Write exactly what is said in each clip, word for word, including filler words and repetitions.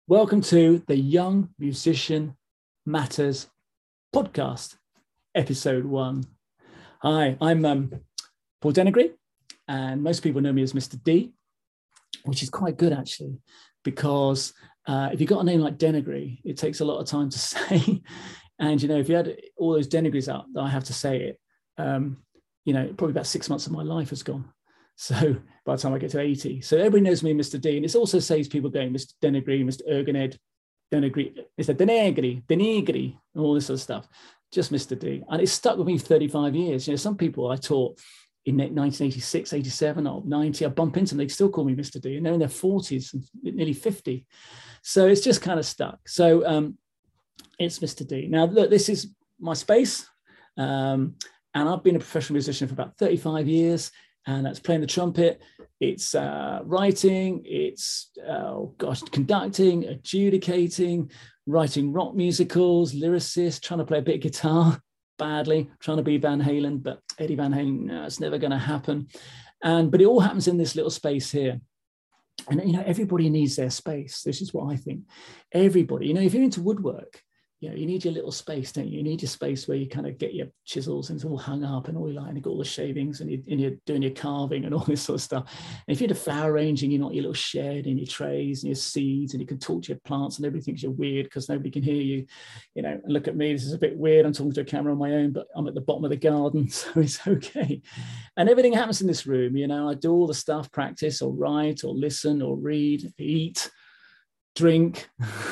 Welcome to the Young Musician Matters podcast, episode one. Hi, I'm um, Paul Denegri, and most people know me as Mister D, which is quite good actually, because uh, if you've got a name like Denegri, it takes a lot of time to say. And, you know, if you had all those Denegris out that I have to say it, um, you know, probably about six months of my life has gone. So by the time I get to eighty, so everybody knows me, Mister D, and it also saves people going, Mister Denegri, Mister Ergened, Denegri, Mister Denegri, Denegri, and all this sort of stuff. Just Mister D, and it's stuck with me for thirty-five years. You know, some people I taught in nineteen eighty-six, eighty-seven, or ninety, I bump into them, they still call me Mister D, and they're in their forties, nearly fifty. So it's just kind of stuck. So um, it's Mister D. Now, look, this is my space, um, and I've been a professional musician for about thirty-five years. And that's playing the trumpet, it's uh, writing, it's, oh gosh, conducting, adjudicating, writing rock musicals, lyricist, trying to play a bit of guitar badly, trying to be Van Halen, but Eddie Van Halen, no, it's never going to happen. And but it all happens in this little space here. And, you know, everybody needs their space. This is what I think. Everybody, you know, if you're into woodwork, you know, you need your little space, don't you? You need your space where you kind of get your chisels and it's all hung up and all your line, you got all the shavings and, you, and you're doing your carving and all this sort of stuff. And if you're into flower arranging, you want your little shed and your trays and your seeds, and you can talk to your plants and everybody thinks you're weird because nobody can hear you, you know, and look at me, this is a bit weird. I'm talking to a camera on my own, but I'm at the bottom of the garden, so it's okay. And everything happens in this room, you know, I do all the stuff, practice or write or listen or read, eat, drink.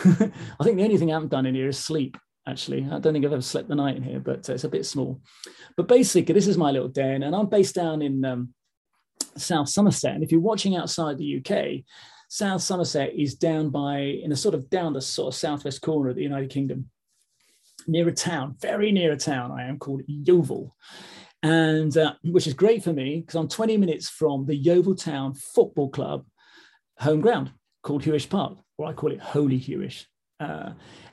I think the only thing I haven't done in here is sleep, actually. I don't think I've ever slept the night in here, but uh, it's a bit small. But basically, this is my little den, and I'm based down in um, South Somerset. And if you're watching outside the U K, South Somerset is down by, in a sort of down the sort of southwest corner of the United Kingdom, near a town, very near a town I am, called Yeovil. And uh, which is great for me because I'm twenty minutes from the Yeovil Town Football Club home ground, called Hewish Park, or I call it Holy Hewish. Uh,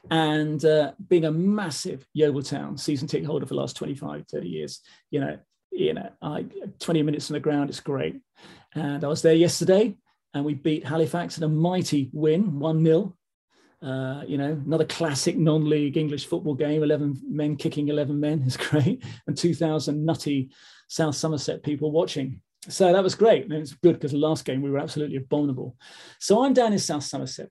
and uh, being a massive Yeovil Town season ticket holder for the last twenty-five, thirty years, you know, you know, I, twenty minutes from the ground, it's great. And I was there yesterday and we beat Halifax in a mighty win, one nil. Uh, you know, another classic non-league English football game, eleven men kicking eleven men is great. And two thousand nutty South Somerset people watching. So that was great. And it was good because the last game we were absolutely abominable. So I'm down in South Somerset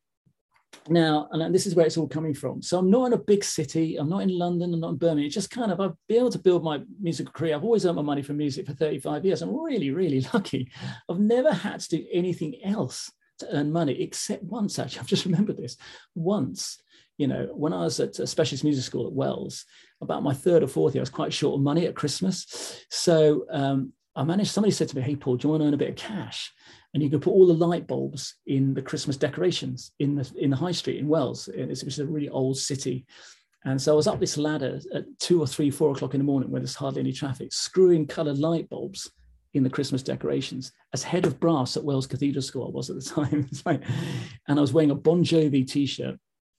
now, and this is where it's all coming from. So I'm not in a big city. I'm not in London. I'm not in Birmingham. It's just kind of, I've been able to build my musical career. I've always earned my money from music for thirty-five years. I'm really, really lucky. I've never had to do anything else to earn money, except once, actually. I've just remembered this. Once, you know, when I was at a specialist music school at Wells, about my third or fourth year, I was quite short of money at Christmas. So, um, I managed, somebody said to me, hey, Paul, do you want to earn a bit of cash? And you could put all the light bulbs in the Christmas decorations in the in the high street in Wells. It's, it's a really old city. And so I was up this ladder at two or three, four o'clock in the morning where there's hardly any traffic, screwing coloured light bulbs in the Christmas decorations. As head of brass at Wells Cathedral School, I was at the time. Like, and I was wearing a Bon Jovi t-shirt,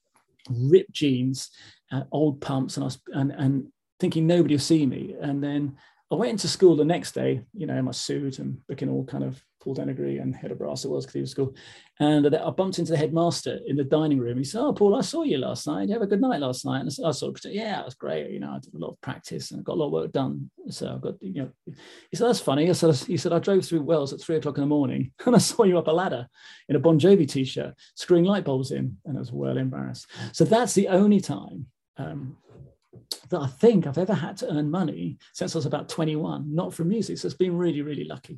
ripped jeans, uh, old pumps, and I was and, and thinking nobody will see me. And then I went into school the next day, you know, in my suit and looking all kind of Paul Denegri and head of brass at Wells Cathedral School. And I bumped into the headmaster in the dining room. He said, oh, Paul, I saw you last night. Did you have a good night last night? And I said, I sort of, yeah, it was great. You know, I did a lot of practice and I got a lot of work done. So I've got, you know, he said, that's funny. I said, he said, I drove through Wells at three o'clock in the morning and I saw you up a ladder in a Bon Jovi t-shirt, screwing light bulbs in. And I was well embarrassed. So that's the only time um, that I think I've ever had to earn money since I was about twenty-one, not from music. So it's been really, really lucky.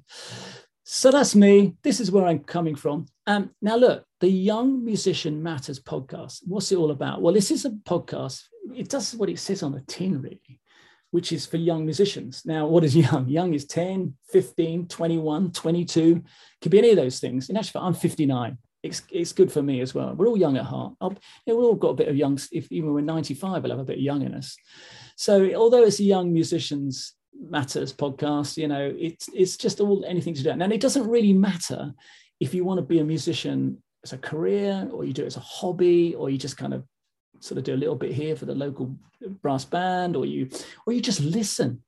So that's me. This is where I'm coming from. Um, now, look, the Young Musician Matters podcast. What's it all about? Well, this is a podcast. It does what it says on the tin, really, which is for young musicians. Now, what is young? Young is ten, fifteen, twenty-one, twenty-two. Could be any of those things. In actual fact, I'm fifty-nine. It's, it's good for me as well. We're all young at heart. I'll, you know, we've all got a bit of young, if even when we're ninety-five, we'll have a bit of young in us. So although it's a Young Musicians Matters podcast, you know, it's it's just all anything to do. And it doesn't really matter if you want to be a musician as a career, or you do it as a hobby, or you just kind of sort of do a little bit here for the local brass band, or you or you just listen.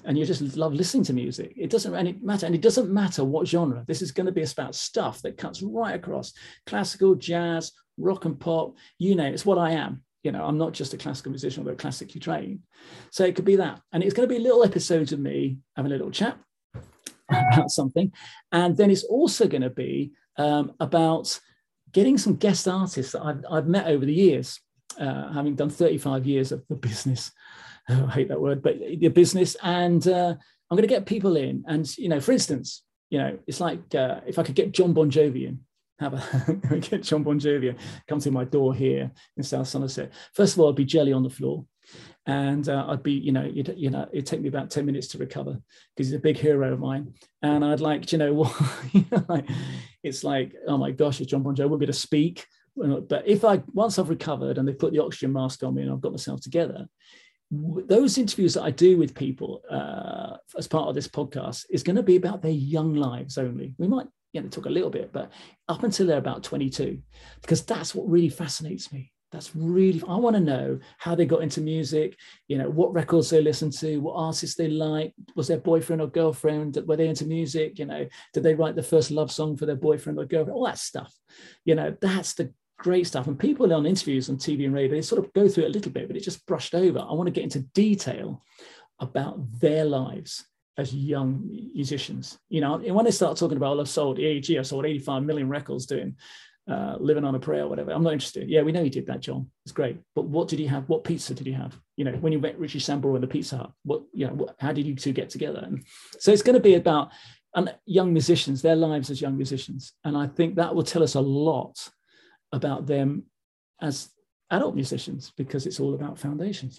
and you just love listening to music. It doesn't really matter. And it doesn't matter what genre. This is going to be about stuff that cuts right across classical, jazz, rock and pop, you name it. It's what I am. You know, I'm not just a classical musician, although classically trained. So it could be that. And it's going to be little episodes of me having a little chat about something. And then it's also going to be um, about getting some guest artists that I've, I've met over the years, uh, having done thirty-five years of the business. Oh, I hate that word, but the business. And uh, I'm going to get people in. And, you know, for instance, you know, it's like uh, if I could get John Bon Jovi in, have a get John Bon Jovi in, come to my door here in South Somerset. First of all, I'd be jelly on the floor. And uh, I'd be, you know, you'd, you know, it'd take me about ten minutes to recover because he's a big hero of mine. And I'd like, you know, what, you know, like, it's like, oh my gosh, it's John Bon Jovi, I won't be able to speak. But if I, once I've recovered and they put the oxygen mask on me and I've got myself together, those interviews that I do with people uh, as part of this podcast is going to be about their young lives only. We might, you know, talk a little bit, but up until they're about twenty-two, because that's what really fascinates me. That's really, I want to know how they got into music, you know, what records they listened to, what artists they like, was their boyfriend or girlfriend, were they into music, you know, did they write the first love song for their boyfriend or girlfriend, all that stuff. You know, that's the great stuff. And people on interviews on T V and radio, they sort of go through it a little bit, but it's just brushed over. I want to get into detail about their lives as young musicians. You know, and when they start talking about, well, I've sold, E A G, I sold eighty-five million records doing uh, Living on a Prayer or whatever. I'm not interested. Yeah, we know you did that, John. It's great. But what did you have? What pizza did you have? You know, when you met Richie Sambora in the Pizza Hut, what, you know, what, how did you two get together? And so it's going to be about um, young musicians, their lives as young musicians. And I think that will tell us a lot about them as adult musicians, because it's all about foundations.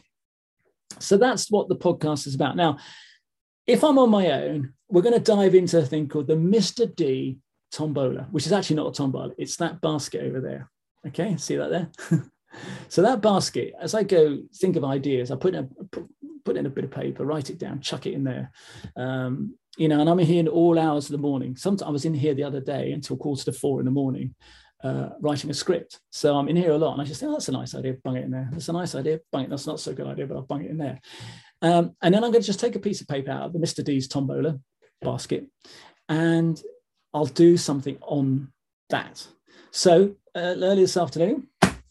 So that's what the podcast is about. Now, if I'm on my own, we're going to dive into a thing called the Mister D Tombola, which is actually not a tombola. It's that basket over there. Okay, see that there? So that basket, as I go think of ideas, I put in a, put in a bit of paper, write it down, chuck it in there. Um, you know, and I'm here in all hours of the morning. Sometimes I was in here the other day until quarter to four in the morning, uh, writing a script. So I'm in here a lot, and I just think, oh, that's a nice idea, bung it in there. That's a nice idea, bung it. That's not so good idea, but I'll bung it in there. Um, and then I'm going to just take a piece of paper out of the Mister D's Tombola basket, and I'll do something on that. So uh, earlier this afternoon,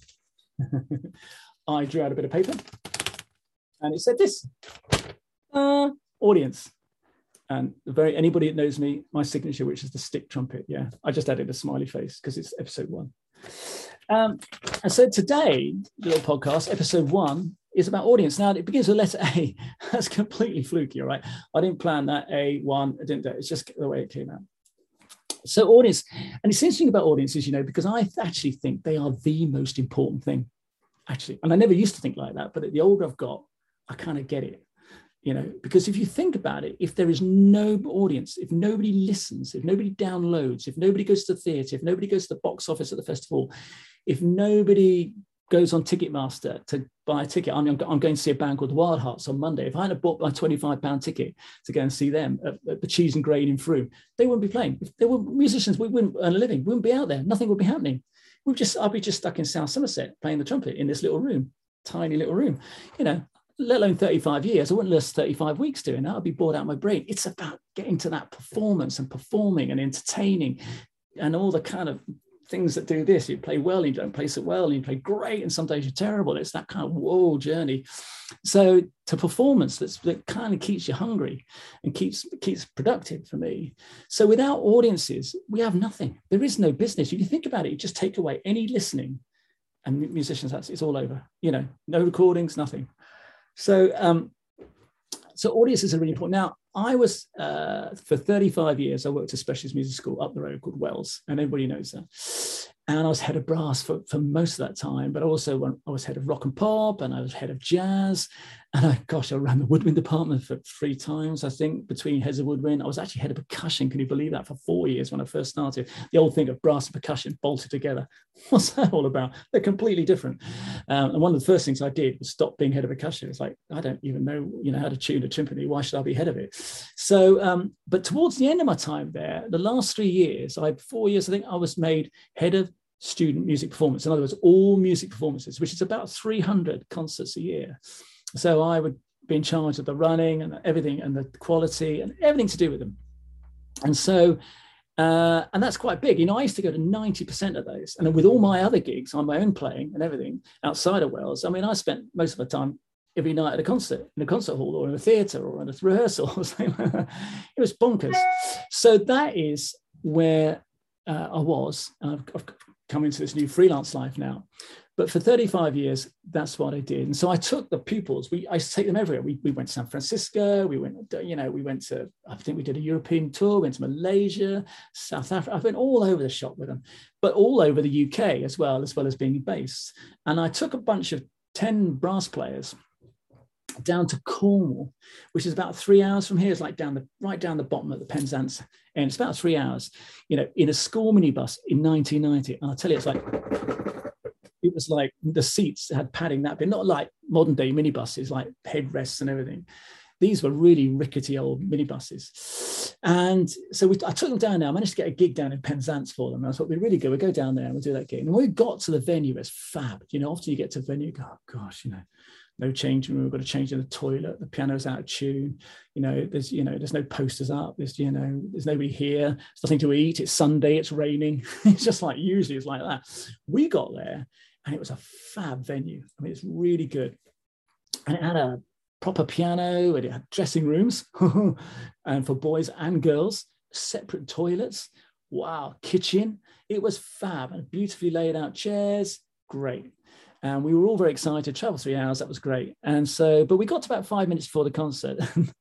I drew out a bit of paper, and it said this, uh, audience. And the very anybody that knows me, my signature, which is the stick trumpet. Yeah, I just added a smiley face because it's episode one. Um, and so today, the little podcast, episode one, is about audience. Now, it begins with letter A. That's completely fluky, all right? I didn't plan that A one. I didn't do it. It's just the way it came out. So audience, and it's interesting about audiences, you know, because I actually think they are the most important thing, actually. And I never used to think like that, but the older I've got, I kind of get it. You know, because if you think about it, if there is no audience, if nobody listens, if nobody downloads, if nobody goes to the theatre, if nobody goes to the box office at the festival, if nobody goes on Ticketmaster to buy a ticket, I'm, I'm going to see a band called the Wild Hearts on Monday. If I had bought my twenty-five pound ticket to go and see them at, at the Cheese and Grain in Frome, they wouldn't be playing. If they were musicians, we wouldn't earn a living. We wouldn't be out there. Nothing would be happening. We'd just, I'd be just stuck in South Somerset playing the trumpet in this little room, tiny little room, you know. Let alone thirty-five years. I wouldn't last thirty-five weeks doing that. I'd be bored out of my brain. It's about getting to that performance and performing and entertaining and all the kind of things that do this. You play well, and you don't play so well, and you play great, and sometimes you're terrible. It's that kind of whoa journey. So to performance that's, that kind of keeps you hungry and keeps, keeps productive for me. So without audiences, we have nothing. There is no business. If you think about it, you just take away any listening, and musicians, that's it's all over. You know, no recordings, nothing. So, um, so audiences are really important. Now, I was, uh, for thirty-five years, I worked at a specialist music school up the road called Wells, and everybody knows that. And I was head of brass for, for most of that time, but also when I was head of rock and pop, and I was head of jazz. And I, gosh, I ran the woodwind department for three times, I think, between heads of woodwind. I was actually head of percussion. Can you believe that? For four years when I first started. The old thing of brass and percussion bolted together. What's that all about? They're completely different. Um, and one of the first things I did was stop being head of percussion. It's like, I don't even know, you know, how to tune a timpani. Why should I be head of it? So, um, but towards the end of my time there, the last three years, I four years, I think I was made head of student music performance. In other words, all music performances, which is about three hundred concerts a year. So I would be in charge of the running and everything and the quality and everything to do with them. And so, uh, and that's quite big. You know, I used to go to ninety percent of those. And with all my other gigs on my own playing and everything outside of Wales, I mean, I spent most of the time every night at a concert, in a concert hall or in a theatre or in a rehearsal or something like that. It was bonkers. So that is where uh, I was. I've, I've come into this new freelance life now. But for thirty-five years, that's what I did. And so I took the pupils, we, I used to take them everywhere. We, we went to San Francisco, we went, you know, we went to, I think we did a European tour, went to Malaysia, South Africa. I went all over the shop with them, but all over the U K as well, as well as being based. And I took a bunch of ten brass players down to Cornwall, which is about three hours from here. It's like down the, right down the bottom of the Penzance. And it's about three hours, you know, in a school minibus in nineteen ninety. And I'll tell you, it's like, it was like the seats had padding that bit, not like modern day minibuses, like headrests and everything. These were really rickety old minibuses. And so we, I took them down there. I managed to get a gig down in Penzance for them. And I thought, we're really good. We'll go down there and we'll do that gig. And when we got to the venue, it's fab. You know, often you get to a venue, you go, oh gosh, you know, no changing room. We've got to change in the toilet. The piano's out of tune. You know, there's, you know, there's no posters up. There's, you know, there's nobody here. There's nothing to eat. It's Sunday. It's raining. It's just like, usually it's like that. We got there and it was a fab venue. I mean, it's really good. And it had a proper piano, and it had dressing rooms and for boys and girls, separate toilets. Wow, kitchen. It was fab, and beautifully laid out chairs. Great. And we were all very excited. Travel three hours, that was great. And so, but we got to about five minutes before the concert.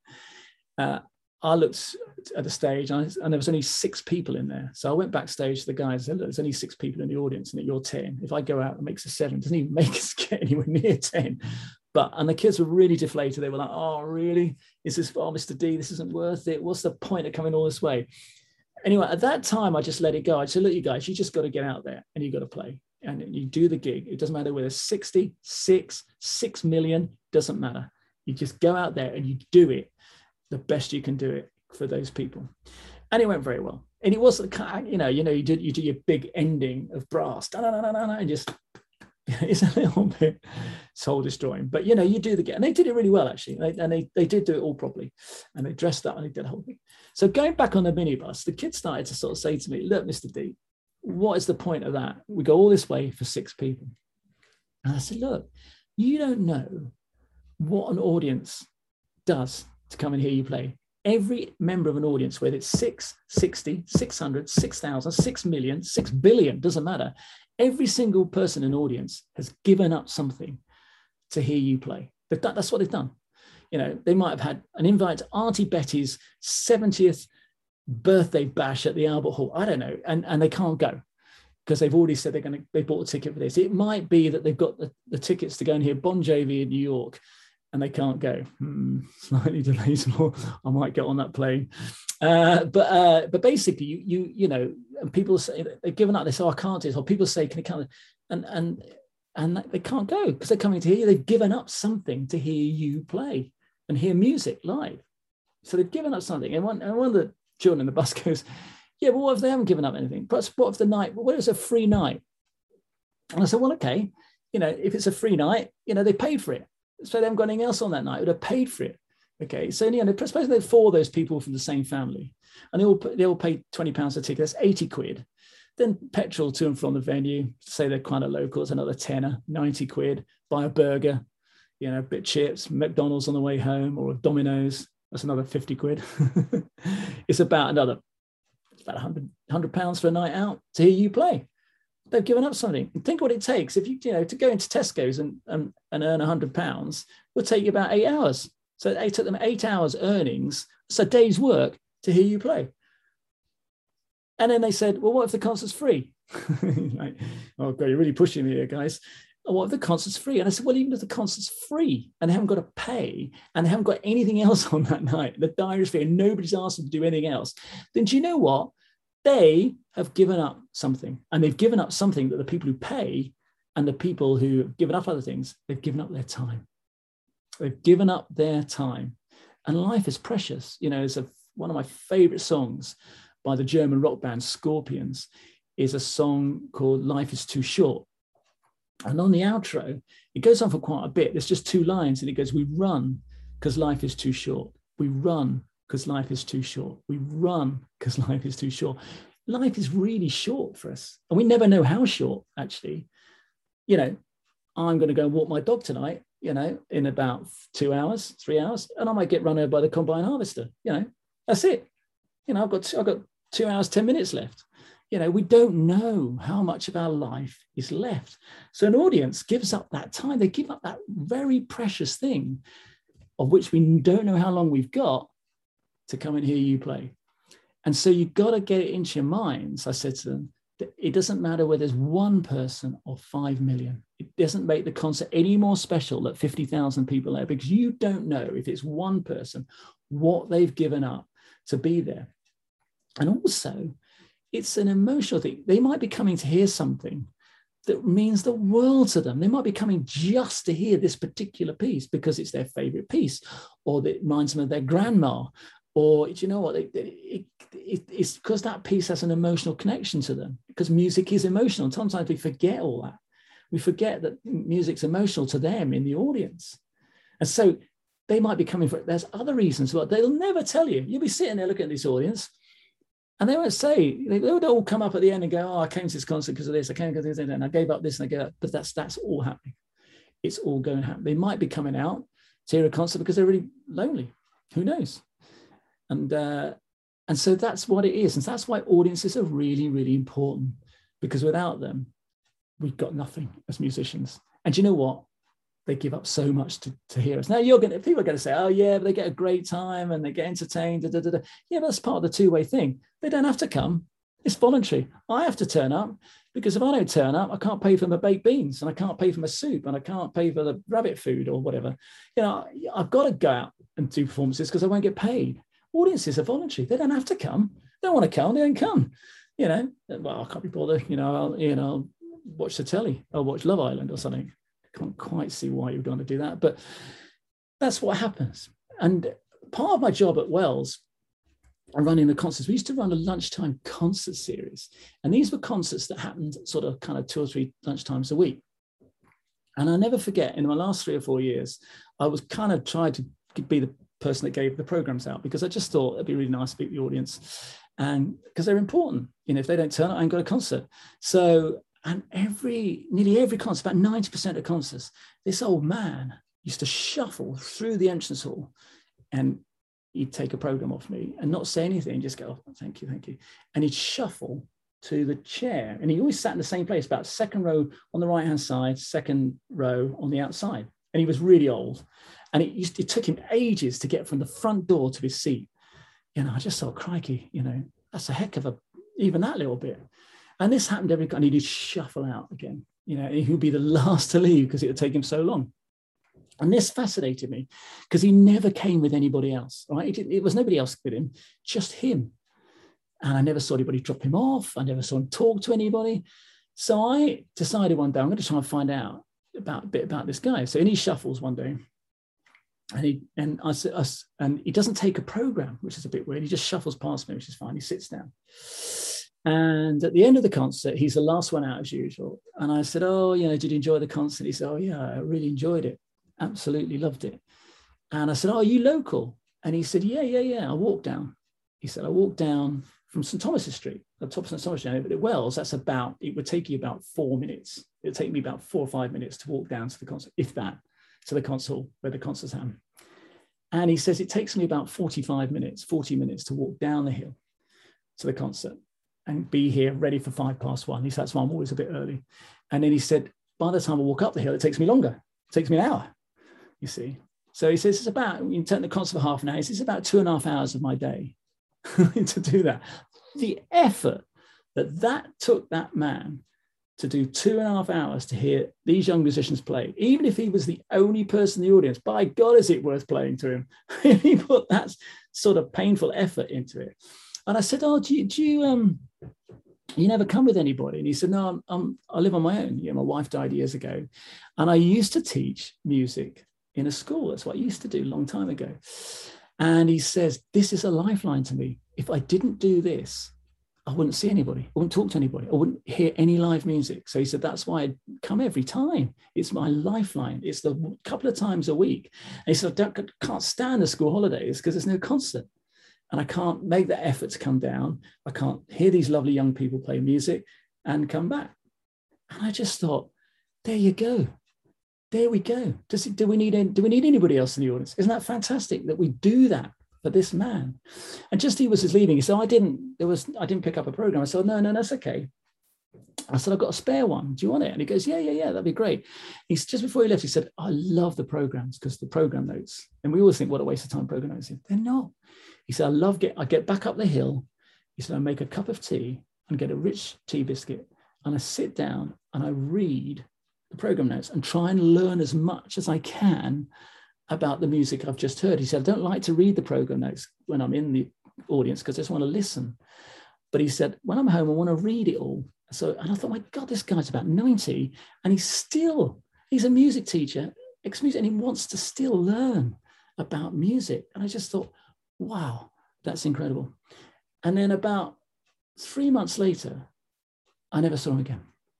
uh, I looked at the stage and, I, and there was only six people in there. So I went backstage to the guys and said, look, there's only six people in the audience and you're ten. If I go out and makes a seven, it doesn't even make us get anywhere near ten. But, and the kids were really deflated. They were like, oh, really? Is this, oh, Mister D, this isn't worth it. What's the point of coming all this way? Anyway, at that time, I just let it go. I said, look, you guys, you just got to get out there and you got to play. And you do the gig. It doesn't matter whether it's sixty, six, six million, doesn't matter. You just go out there and you do it the best you can do it for those people. And it went very well. And it was, you know, you know, you do, you do your big ending of brass, da, da, da, da, da, and just, it's a little bit soul destroying, but you know, you do the gig. And they did it really well, actually. They, and they, they did do it all properly. And they dressed up and they did the whole thing. So going back on the minibus, the kids started to sort of say to me, look, Mister D, what is the point of that? We go all this way for six people. And I said, look, you don't know what an audience does to come and hear you play. Every member of an audience, whether it's six, sixty, six hundred, six thousand, six million, six billion, doesn't matter. Every single person in an audience has given up something to hear you play. They've done, that's what they've done. You know, they might have had an invite to Auntie Betty's seventieth birthday bash at the Albert Hall. I don't know. And, and they can't go because they've already said they're going to, they bought a ticket for this. It might be that they've got the, the tickets to go and hear Bon Jovi in New York and they can't go. Hmm, slightly debatable. I might get on that plane. Uh, but uh, but basically, you you you know, and people say they've given up. They say, oh, I can't do this. Or people say, can you come? And and and they can't go because they're coming to hear you. They've given up something to hear you play and hear music live. So they've given up something. And one and one of the children in the bus goes, yeah, but what if they haven't given up anything? But what if the night? What if it's a free night? And I said, well, okay, you know, if it's a free night, you know, they paid for it. So they haven't got anything else on that night. Would have paid for it. Okay, so you know, suppose they're four of those people from the same family, and they all they all pay twenty pounds a ticket. That's eighty quid. Then petrol to and from the venue. Say they're kind of local. It's another tenner, ninety quid. Buy a burger, you know, a bit of chips, McDonald's on the way home, or Domino's. That's another fifty quid. It's about another. It's about one hundred pounds for a night out to hear you play. They've given up something. And think what it takes if you you know to go into Tesco's and and, and earn one hundred pounds will take you about eight hours. So it took them eight hours earnings, so a day's work to hear you play. And then they said, well, what if the concert's free? Like, oh, God, you're really pushing me here, guys. Oh, what if the concert's free? And I said, well, even if the concert's free and they haven't got to pay and they haven't got anything else on that night, the diary's free and nobody's asked them to do anything else, then do you know what? They have given up something, and they've given up something that the people who pay and the people who have given up other things, they've given up their time. They've given up their time, and life is precious. You know, it's a, one of my favorite songs by the German rock band Scorpions is a song called Life is Too Short. And on the outro, it goes on for quite a bit. There's just two lines and it goes, we run because life is too short. We run because life is too short. We run because life is too short. Life is really short for us. And we never know how short, actually. You know, I'm going to go and walk my dog tonight, you know, in about two hours, three hours, and I might get run over by the combine harvester. You know, that's it. You know, I've got two, I've got two hours, ten minutes left. You know, we don't know how much of our life is left. So an audience gives up that time. They give up that very precious thing of which we don't know how long we've got to come and hear you play. And so you've got to get it into your minds. I said to them, that it doesn't matter whether there's one person or five million. It doesn't make the concert any more special that fifty thousand people there, because you don't know if it's one person, what they've given up to be there. And also, it's an emotional thing. They might be coming to hear something that means the world to them. They might be coming just to hear this particular piece because it's their favorite piece, or that it reminds them of their grandma, or do you know what? It, it, it, it's because that piece has an emotional connection to them, because music is emotional. Sometimes we forget all that. We forget that music's emotional to them in the audience. And so they might be coming for it. There's other reasons, but they'll never tell you. You'll be sitting there looking at this audience, and they won't say, they would all come up at the end and go, oh, I came to this concert because of this, I came because of this, and I gave up this and I gave up. But that's that's all happening. It's all going to happen. They might be coming out to hear a concert because they're really lonely. Who knows? And uh, and so that's what it is. And that's why audiences are really, really important, because without them, we've got nothing as musicians. And you know what? They give up so much to, to hear us. Now you're going to, people are going to say, oh yeah, but they get a great time and they get entertained. Da, da, da, da. Yeah, but that's part of the two-way thing. They don't have to come. It's voluntary. I have to turn up, because if I don't turn up, I can't pay for my baked beans, and I can't pay for my soup, and I can't pay for the rabbit food or whatever. You know, I've got to go out and do performances because I won't get paid. Audiences are voluntary. They don't have to come. They don't want to come. They don't come. You know, well, I can't be bothered. You know, I'll, you know, I'll watch the telly. I'll watch Love Island or something. Can't quite see why you'd want to do that, but that's what happens. And part of my job at Wells, I'm running the concerts. We used to run a lunchtime concert series, and these were concerts that happened sort of kind of two or three lunchtimes a week. And I'll never forget, in my last three or four years, I was kind of trying to be the person that gave the programs out, because I just thought it'd be really nice to speak to the audience, and because they're important. You know, if they don't turn up, I ain't got a concert. So. And every, nearly every concert, about ninety percent of concerts, this old man used to shuffle through the entrance hall, and he'd take a program off me and not say anything, just go, oh, thank you, thank you. And he'd shuffle to the chair. And he always sat in the same place, about second row on the right-hand side, second row on the outside. And he was really old. And it, used, it took him ages to get from the front door to his seat. You know, I just thought, crikey, you know, that's a heck of a, even that little bit. And this happened every time. He'd shuffle out again. You know, he would be the last to leave because it would take him so long. And this fascinated me, because he never came with anybody else, right? It, it was nobody else with him, just him. And I never saw anybody drop him off. I never saw him talk to anybody. So I decided one day, I'm going to try and find out about a bit about this guy. So in he shuffles one day, and he and I, I and he doesn't take a program, which is a bit weird. He just shuffles past me, which is fine. He sits down. And at the end of the concert, he's the last one out as usual. And I said, oh, you know, did you enjoy the concert? He said, oh, yeah, I really enjoyed it. Absolutely loved it. And I said, oh, are you local? And he said, yeah, yeah, yeah. I walked down. He said, I walked down from St Thomas's Street, the top of St Thomas's Street. But at Wells, that's about, it would take you about four minutes. It would take me about four or five minutes to walk down to the concert, if that, to the concert hall where the concert's happening. And he says, it takes me about forty-five minutes, forty minutes to walk down the hill to the concert and be here ready for five past one. He said, that's why I'm always a bit early. And then he said, by the time I walk up the hill, it takes me longer. It takes me an hour, you see. So he says, it's about, you can turn the concert for half an hour. He says, it's about two and a half hours of my day to do that. The effort that that took that man to do two and a half hours to hear these young musicians play, even if he was the only person in the audience, by God, is it worth playing to him? He put that sort of painful effort into it. And I said, oh, do you, do you, um, you never come with anybody? And he said, no, I'm, I'm, I live on my own. You know, my wife died years ago. And I used to teach music in a school. That's what I used to do a long time ago. And he says, this is a lifeline to me. If I didn't do this, I wouldn't see anybody. I wouldn't talk to anybody. I wouldn't hear any live music. So he said, that's why I come every time. It's my lifeline. It's the couple of times a week. And he said, I don't, can't stand the school holidays because there's no concert. And I can't make the effort to come down. I can't hear these lovely young people play music and come back. And I just thought, there you go. There we go. Does it, do we need do we need anybody else in the audience? Isn't that fantastic that we do that for this man? And just he was just leaving. He said, I didn't, there was, I didn't pick up a program. I said, no, no, that's okay. I said, I've got a spare one. Do you want it? And he goes, yeah, yeah, yeah, that'd be great. He's just before he left, he said, I love the programs because the program notes. And we always think, what a waste of time program notes. They're not. He said, I love get, I get back up the hill. He said, I make a cup of tea and get a rich tea biscuit. And I sit down and I read the program notes and try and learn as much as I can about the music I've just heard. He said, I don't like to read the program notes when I'm in the audience because I just want to listen. But he said, when I'm home, I want to read it all. So, and I thought, my God, this guy's about ninety and he's still, he's a music teacher, ex-music, and he wants to still learn about music. And I just thought, wow, that's incredible. And then about three months later, I never saw him again.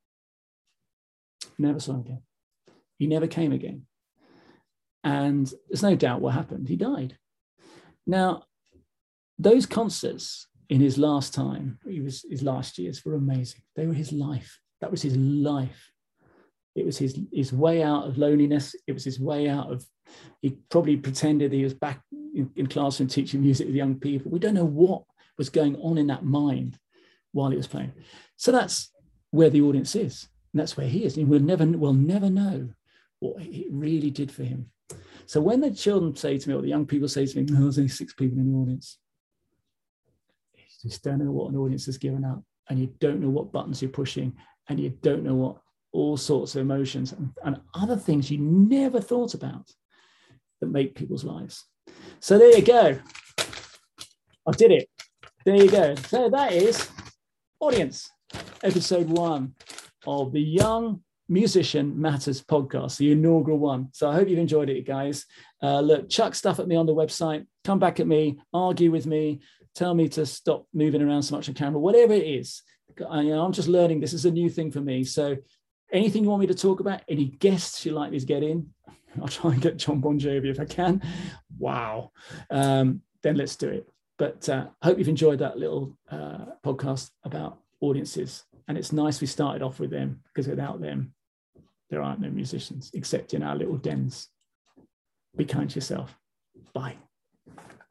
Never saw him again. He never came again. And there's no doubt what happened. He died. Now, those concerts in his last time, he was his last years, were amazing. They were his life. That was his life. It was his, his way out of loneliness. It was his way out of, he probably pretended he was back in, in classroom teaching music with young people. We don't know what was going on in that mind while he was playing. So that's where the audience is. And that's where he is. And we'll never, we'll never know what it really did for him. So when the children say to me, or the young people say to me, oh, there's only six people in the audience, you just don't know what an audience has given up, and you don't know what buttons you're pushing, and you don't know what all sorts of emotions and, and other things you never thought about that make people's lives. So there you go. I did it. There you go. So that is Audience, episode one of the Young Musician Matters podcast, the inaugural one. So I hope you've enjoyed it, guys. Uh, look, chuck stuff at me on the website, come back at me, argue with me, tell me to stop moving around so much on camera, whatever it is. I, you know, I'm just learning. This is a new thing for me. So anything you want me to talk about, any guests you'd like me to get in, I'll try and get Jon Bon Jovi if I can. Wow. Um, then let's do it. But I uh, hope you've enjoyed that little uh, podcast about audiences. And it's nice we started off with them, because without them, there aren't no musicians except in our little dens. Be kind to yourself. Bye.